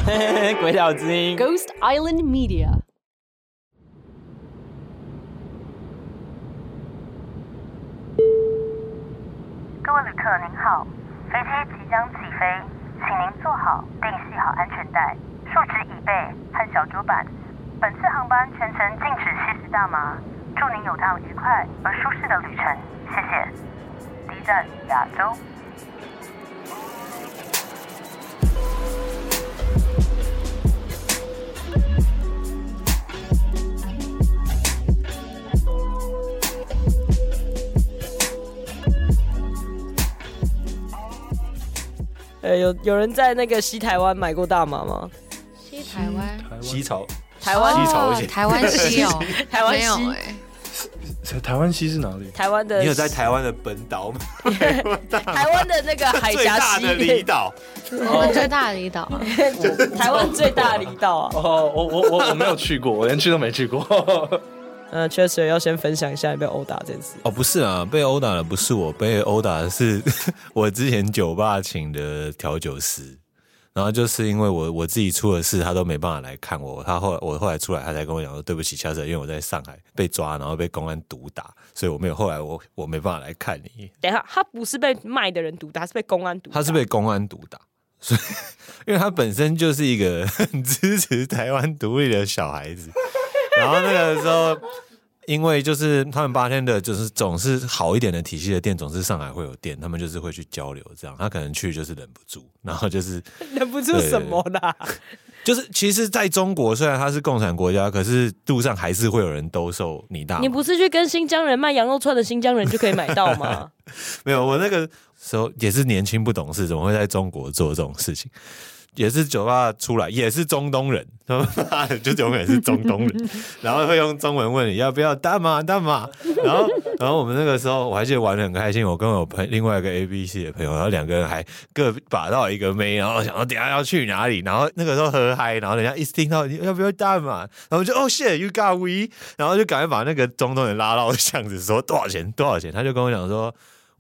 鬼岛之音 Ghost Island Media。 各位旅客您好，飞机即将起飞，请您坐好并系好安全带，竖直椅背和小桌板。本次航班全程禁止吸食大麻，祝您有趟愉快而舒适的旅程，谢谢。第一站亚洲。 有人在那个西台湾买过大麻吗？ 西台湾， 西潮， 台湾西潮一台湾西哦， 台湾西没有台湾西是哪里？ 台湾的， 你有在台湾的本岛吗？ 台湾的那个海峡最大的离岛， 我们最大的离岛， 台湾最大的离岛啊。 哦，我没有去过，我连去都没去过。 确实要先分享一下你被殴打这件事。 哦，不是啊，被殴打的不是我，被殴打的是我之前酒吧请的调酒师，然后就是因为我自己出了事，他都没办法来看我。我后来出来，他才跟我讲说对不起，下次因为我在上海被抓，然后被公安毒打，所以我没有后来我没办法来看你。 等一下，他不是被卖的人毒打，他是被公安毒打。 他是被公安毒打，所以因为他本身就是一个很支持台湾独立的小孩子，然后那个时候。因为就是他们bartender就是总是好一点的体系的店，总是上海会有店，他们就是会去交流这样。他可能去就是忍不住，然后就是忍不住什么啦？ 就是其实在中国虽然它是共产国家，可是路上还是会有人兜售你大麻。 你不是去跟新疆人卖羊肉串的新疆人就可以买到吗？ 没有，我那个时候也是年轻不懂事，怎么会在中国做这种事情？也是酒吧出来，也是中东人，他妈的就永远是中东人，然后会用中文问你要不要大麻，然后我们那个时候我还记得玩得很开心，我跟我另外一个 ABC 的朋友，然后两个人还各把到一个妹，然后想说等一下要去哪里，然后那个时候喝嗨，然后人家一听到你要不要大麻，然后就哦shit you got weed，然后就赶快把那个中东人拉到巷子说多少钱，他就跟我讲说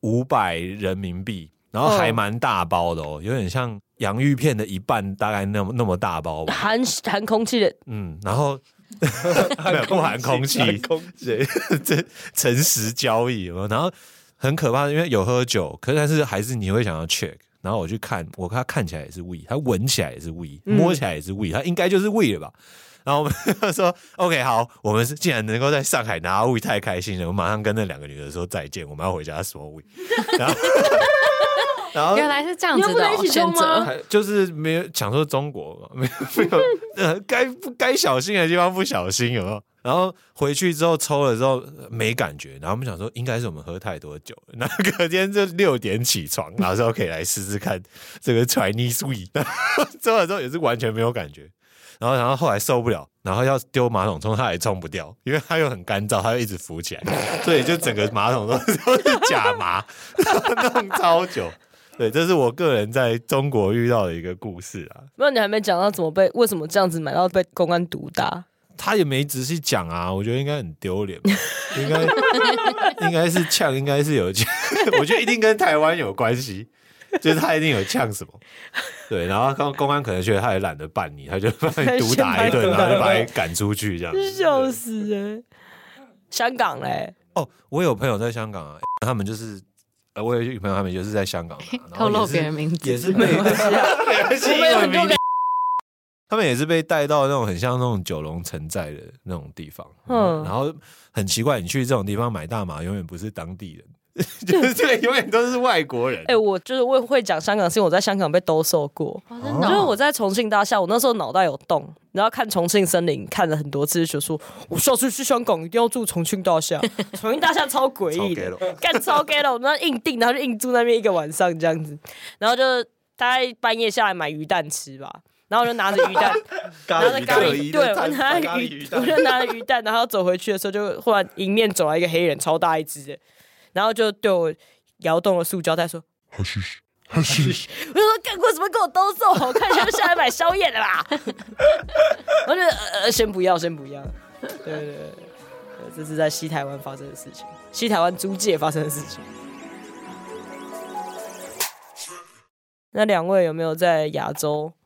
500人民币。然后还蛮大包的哦，有点像洋芋片的一半，大概那么大包吧。 含空气的， 然后没有不含空气，这诚实交易有没有？然后很可怕，因为有喝酒，但是还是你会想要 check。然后我去看，他看起来也是 weed， 他闻起来也是 weed， 摸起来也是 weed， 他应该就是 weed 了吧？然后我们说 OK 好，我们既然能够在上海拿到 weed 太开心了，我马上跟那两个女的说再见，我们要回家 smoke weed。然后原来是这样子的选择， 就是没有想说中国嘛，没有该小心的地方不小心有没有？然后回去之后抽了之后没感觉，然后我们想说应该是我们喝太多酒了，然后隔天就6点起床，然后说可以来试试看这个 Chinese weed， 抽了之后也是完全没有感觉，然后后来受不了，然后要丢马桶冲，它也冲不掉，因为它又很干燥，它又一直浮起来，所以就整个马桶都是假麻，弄超久。对，这是我个人在中国遇到的一个故事啊。 那你还没讲到为什么这样子买到被公安毒打？ 他也没仔细讲啊，我觉得应该很丢脸吧，应该是呛，应该是有呛，我觉得一定跟台湾有关系，就是他一定有呛什么。对，然后公安可能觉得他也懒得办你，他就把你毒打一顿，然后就把你赶出去这样子。 笑死欸！香港嘞？ 哦，我有朋友在香港啊，他们就是。我有一个朋友，他们就是在香港的， 透露别人名字也是被英文名字，他们也是被带到那种很像那种九龙城寨的那种地方，然后很奇怪，你去这种地方买大麻，永远不是当地人。就是对，永远都是外国人。 我就是会讲香港，是因为我在香港被兜售过。 真的就是我在重庆大厦，我那时候脑袋有洞，然后看重庆森林看了很多次，就说我下次去香港一定要住重庆大厦。重庆大厦超诡异的，干超 gay 了，我们硬订，然后就硬住那边1个晚上这样子，然后就大概半夜下来买鱼蛋吃吧。然后我就拿着鱼蛋，拿着咖喱，对，我就拿着鱼蛋，然后走回去的时候，就忽然迎面走来一个黑人，超大一只的。然后就对我摇动了塑胶袋说：“好嘘嘘，好嘘嘘。”我就说：“干为什么跟我兜售？我看起来就下来买宵夜的啦。”我就先不要，先不要。对，这是在西台湾发生的事情，西台湾租界发生的事情。那2位有没有在亚洲？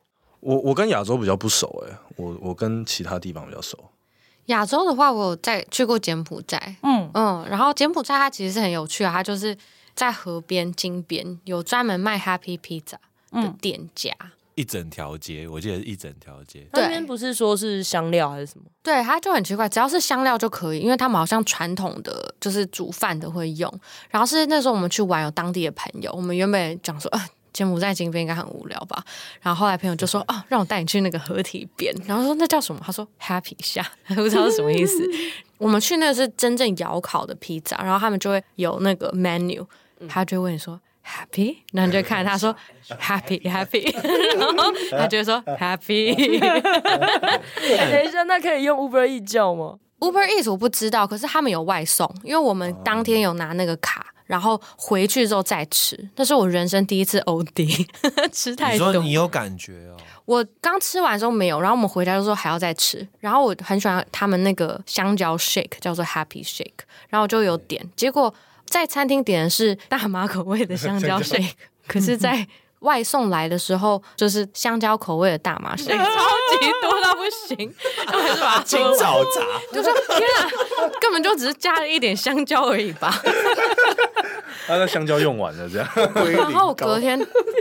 我跟亚洲比较不熟我跟其他地方比较熟。 亚洲的话，我有去过柬埔寨，然后柬埔寨它其实是很有趣啊，它就是在河边金边有专门卖 Happy Pizza 的店家。 一整条街，我记得是一整条街。 那边不是说是香料还是什么？ 对，它就很奇怪，只要是香料就可以，因为他们好像传统的就是煮饭的会用。然后是那时候我们去玩，有当地的朋友，我们原本讲说柬埔寨金边应该很无聊吧，然后后来朋友就说让我带你去那个河堤边，然后说那叫什么？他说 Happy 下，不知道是什么意思。我们去那个是真正窑烤的披萨，然后他们就会有那个 menu， 他就会问你说。Happy， 然后你就看他说 Happy， 然后他就会说 Happy。 等一下，那可以用 Uber Eats 叫吗 ？Uber Eats 我不知道，可是他们有外送，因为我们当天有拿那个卡，然后回去之后再吃。那是我人生第一次 OD， 吃太多。 你说你有感觉哦？ 我刚吃完的时候没有，然后我们回家就说还要再吃。然后我很喜欢他们那个香蕉 shake， 叫做 Happy Shake， 然后我就有点，结果。在餐厅点的是大麻口味的香蕉 shake， 可是在外送来的时候就是香蕉口味的大麻 shake， 超级多到不行，就还是把它清早茶， 就说天啊，根本就只是加了一点香蕉而已吧。 那香蕉用完了这样， 然后隔天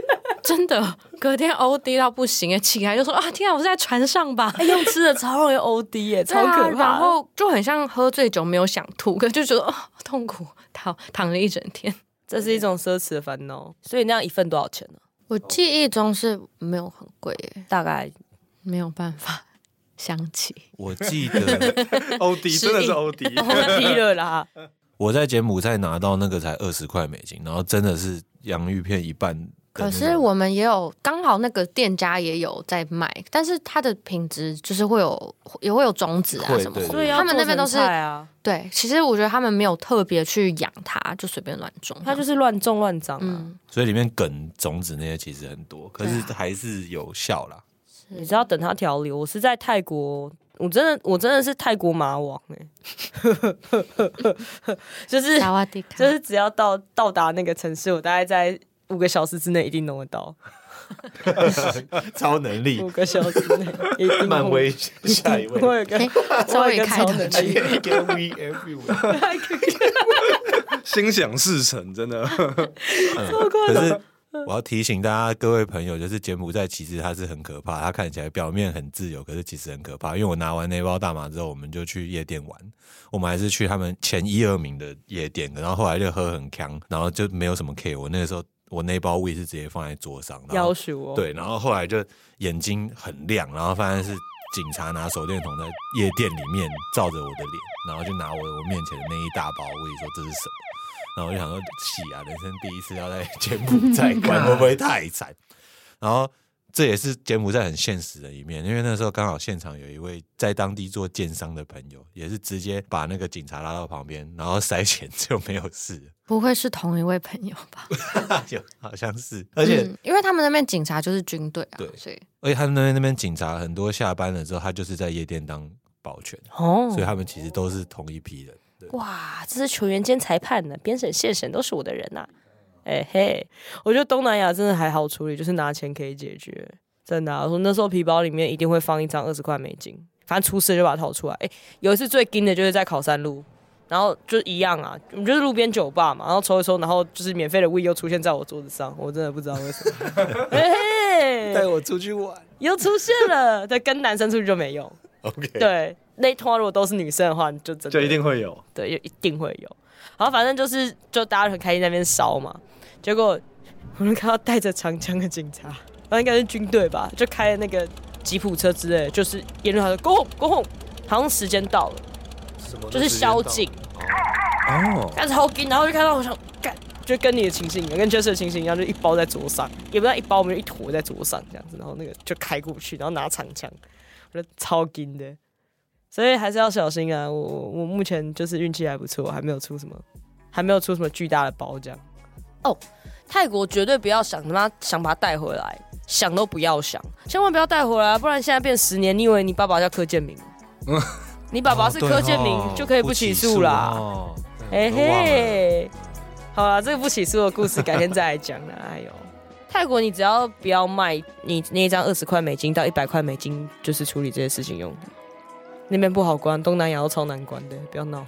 OD 到不行，起来就说天啊，我是在船上吧？ 用吃的超容易 OD 耶，超可怕。 然后就很像喝醉酒没有想吐，可就觉得痛苦，躺了一整天。 这是一种奢侈的烦恼。所以那样一份多少钱呢？ 我记忆中是没有很贵耶， 大概没有办法想起。 我记得 OD 真的是 OD 了啦。 我在柬埔寨拿到那个才20块美金，然后真的是洋芋片一半。 可是我们也有刚好那个店家也有在卖，但是它的品质就是也会有种子啊什么， 所以他们那边都是对。 其实我觉得他们没有特别去养它，就随便乱种， 它就是乱种乱长啊。 所以里面梗种子那些其实很多，可是还是有效啦。 你知道等它调理，我是在泰国。我真的是泰国马王就是只要到达那个城市，我大概在5个小时之内一定弄得到。 超能力 5个小时内一定。 漫威下一位， 我有个开头曲， 心想事成，真的。 可是我要提醒大家各位朋友，就是柬埔寨其实它是很可怕，它看起来表面很自由，可是其实很可怕。因为我拿完那包大麻之后，我们就去夜店玩，我们还是去他们前1、2名的夜店，然后后来就喝很呛，然后就没有什么 K。我那个时候我那包 weed 是直接放在桌上， 要求对，然后后来就眼睛很亮，然后发现是警察拿手电筒在夜店里面照着我的脸，然后就拿我面前的那一大包 weed 说这是什么。然后我就想说，喜啊，人生第一次要在柬埔寨玩，会不会太惨？然后这也是柬埔寨很现实的一面，因为那时候刚好现场有一位在当地做建商的朋友，也是直接把那个警察拉到旁边，然后塞钱就没有事。 不会是同一位朋友吧？ 有，好像是，而且、 因为他们那边警察就是军队啊， 对， 所以而且他们那边警察很多下班了之后，他就是在夜店当保全，所以他们其实都是同一批人。 哇，这是球员兼裁判呢，边审、县审都是我的人呐、我觉得东南亚真的还好处理，就是拿钱可以解决，真的、我那时候皮包里面一定会放一张20块美金，反正出事就把它掏出来。有一次最惊的就是在考山路，然后就一样啊，我们就是路边酒吧嘛，然后抽一抽，然后就是免费的 weed 又出现在我桌子上，我真的不知道为什么。 带我出去玩， 又出现了，对，跟男生出去就没用。 OK， 对，那一通如果都是女生的话，就真的就一定会有， 对，一定会有。然后反正就大家很开心在那边烧嘛，结果我们看到带着长枪的警察，然后应该是军队吧，就开了那个吉普车之类的，就是沿路他说 go home， 好像时间到了，就是宵禁哦，但是好紧，然后就看到我想干。就跟你的情形一样，跟 Jesse 的情形一样，就一包在桌上，也不知道一包，我们就一坨在桌上这样子，然后那个就开过去，然后拿长枪，我觉得超紧的，所以还是要小心啊。我目前就是运气还不错，还没有出什么巨大的包这样。哦，泰国绝对不要想把它带回来，想都不要想，千万不要带回来，不然现在变10年，你以为你爸爸叫柯建明？你爸爸是柯建明就可以不起诉啦。嘿嘿。好啦，这个不起诉的故事改天再来讲啦。哎呦， 泰国你只要不要卖你那一张$20到$100，就是处理这些事情用的。那边不好关，东南亚都超难关的，不要闹。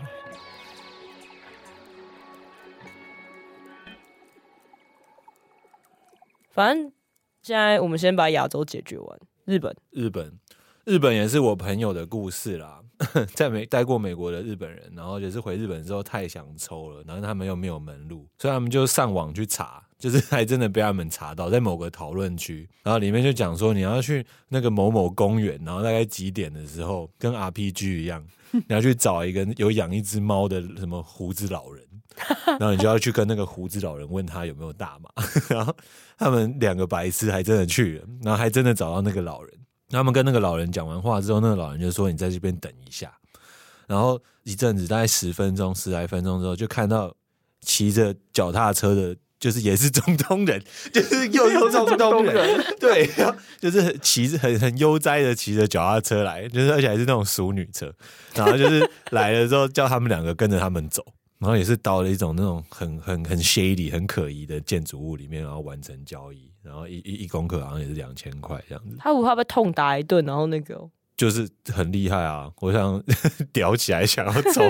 反正现在我们先把亚洲解决完。日本也是我朋友的故事啦，在待过美国的日本人，然后也是回日本之后太想抽了，然后他们又没有门路，所以他们就上网去查，就是还真的被他们查到，在某个讨论区，然后里面就讲说你要去那个某某公园，然后大概几点的时候，跟 RPG 一样，你要去找一个有养一只猫的什么胡子老人。然后你就要去跟那个胡子老人问他有没有大麻，然后他们2个白痴还真的去了，然后还真的找到那个老人。他们跟那个老人讲完话之后，那个老人就说：“你在这边等一下。”然后一阵子，大概10来分钟之后，就看到骑着脚踏车的，就是也是中东人，就是又中东人，对，就是骑着很悠哉的骑着脚踏车来，就是而且还是那种淑女车，然后就是来了之后叫他们2个跟着他们走。然后也是到了一种那种很 shady 很可疑的建筑物里面，然后完成交易，然后一公克好像也是2000块这样子。 他不怕被痛打一顿，然后那个就是很厉害啊！我想屌起来想要走，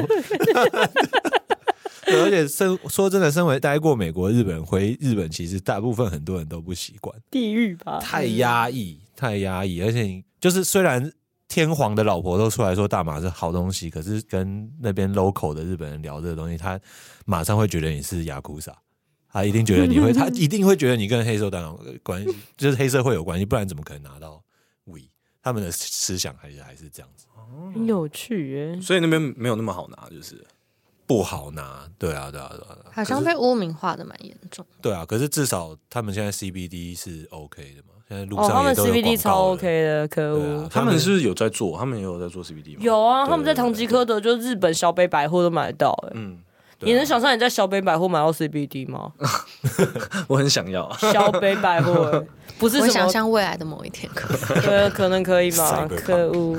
而且说真的，身为待过美国日本人回日本，其实大部分很多人都不习惯， 地狱吧， 太压抑，而且就是虽然。天皇的老婆都出来说大麻是好东西，可是跟那边 local 的日本人聊这个东西，他马上会觉得你是雅库萨，他一定觉得他一定会觉得你跟黑社党关系，就是黑社会有关系，不然怎么可能拿到 weed？ 他们的思想还是这样子， 很有趣耶。 所以那边没有那么好拿，就是不好拿。对啊， 好像被污名化的蛮严重。 对啊，可是至少他们现在 CBD 是 OK 的嘛。现在路上也都有广告了， 他们 CBD 超 OK 的，可恶、 他们是不是有在做？他们也有在做 CBD 吗？ 有啊，他们在唐吉诃德，就是日本小北百货都买得到。你能想象你在小北百货买到 CBD 吗？ 我很想要小北百货，不是什么？ 我想象未来的某一天可以。 对，可能可以吧？可恶！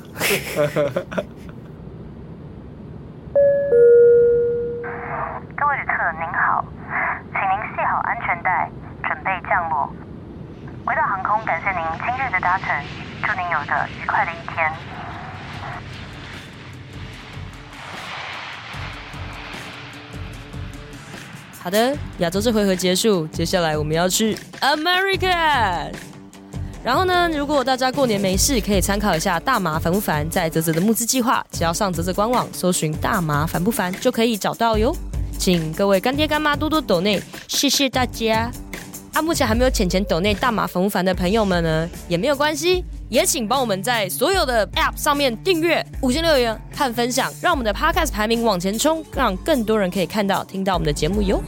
各位旅客您好，请您系好安全带，准备降落。轨道航空感谢您今日的搭乘，祝您有个愉快的一天。 好的，亚洲这回合结束，接下来我们要去 America。然后呢，如果大家过年没事，可以参考一下大麻烦不烦，在泽泽的募资计划，只要上泽泽官网搜寻大麻烦不烦就可以找到哟。请各位干爹干妈多多抖内，谢谢大家。目前还没有钱抖内大麻烦不烦的朋友们呢，也没有关系，也请帮我们在所有的 App 上面订阅、5星留言和分享，让我们的 Podcast 排名往前冲，让更多人可以看到、听到我们的节目哟。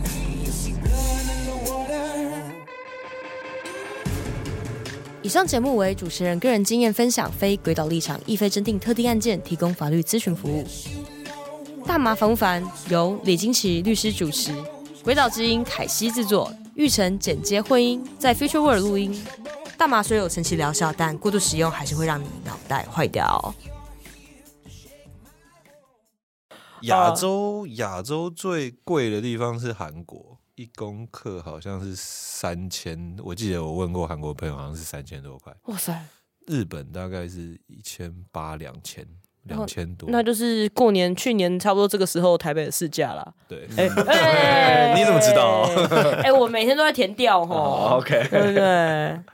以上节目为主持人个人经验分享，非轨道立场，亦非侦定特定案件提供法律咨询服务。大麻烦不烦由李金奇律师主持，轨道之音凯西制作，玉成剪接混音，在 Future World 录音。大麻虽有神奇疗效，但过度使用还是会让你脑袋坏掉。 亚洲最贵的地方是韩国，1公克好像是3000，我记得我问过韩国朋友，好像是3000多块。 哇塞！ 日本大概是1800-2000多， 那就是过年去年差不多这个时候台北的市价啦。 对， 你怎么知道？ 我每天都在填调哈。 OK， 对不对？